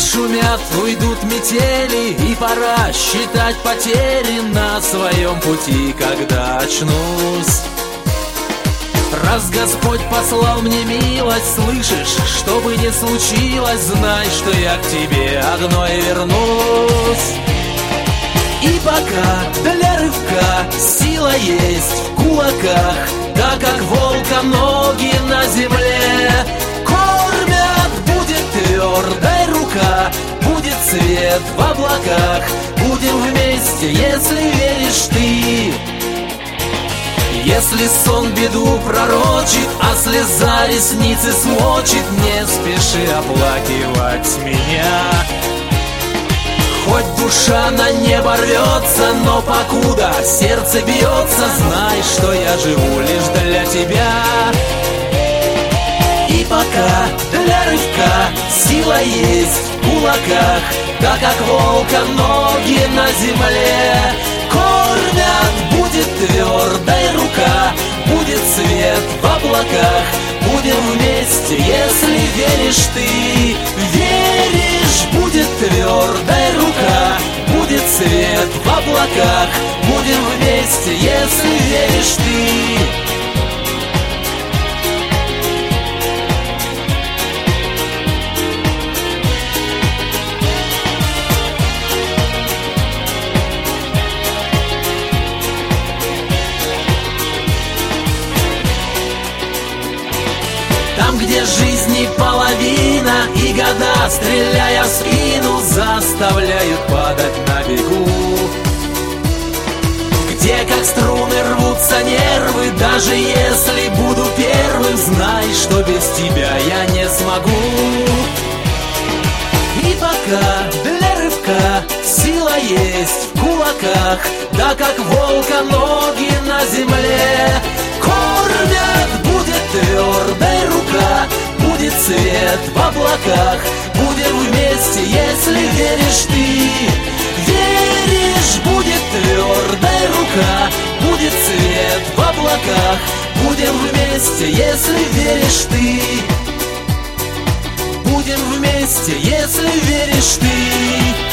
шумят, уйдут метели, и пора считать потери на своем пути, когда очнусь. Раз Господь послал мне милость, слышишь, что бы ни случилось, знай, что я к тебе одной вернусь. И пока для рывка сила есть в кулаках, так как волка ноги на земле кормят, будет твердая рука, будет свет в облаках, будем вместе, если веришь ты. Если сон беду пророчит, а слеза ресницы смочит, не спеши оплакивать меня. Хоть душа на небо рвется, но покуда сердце бьется, знай, что я живу лишь для тебя. И пока для рывка сила есть в кулаках, так как волка ноги на земле кормят, будет твердая рука, будет свет в облаках, будем вместе, если веришь ты. Веришь, будет твердая рука, будет свет в облаках, будем вместе, если веришь ты. Там, где жизни половина, и года, стреляя в спину, заставляют падать на бегу. Где, как струны, рвутся нервы, даже если буду первым, знай, что без тебя я не смогу. И пока для рывка сила есть в кулаках, да как волка ноги на земле кормят, будет твердая рука, будет свет в облаках, будем вместе, если веришь ты. Веришь, будет твердая рука, будет свет в облаках, будем вместе, если веришь ты. Будем вместе, если веришь ты.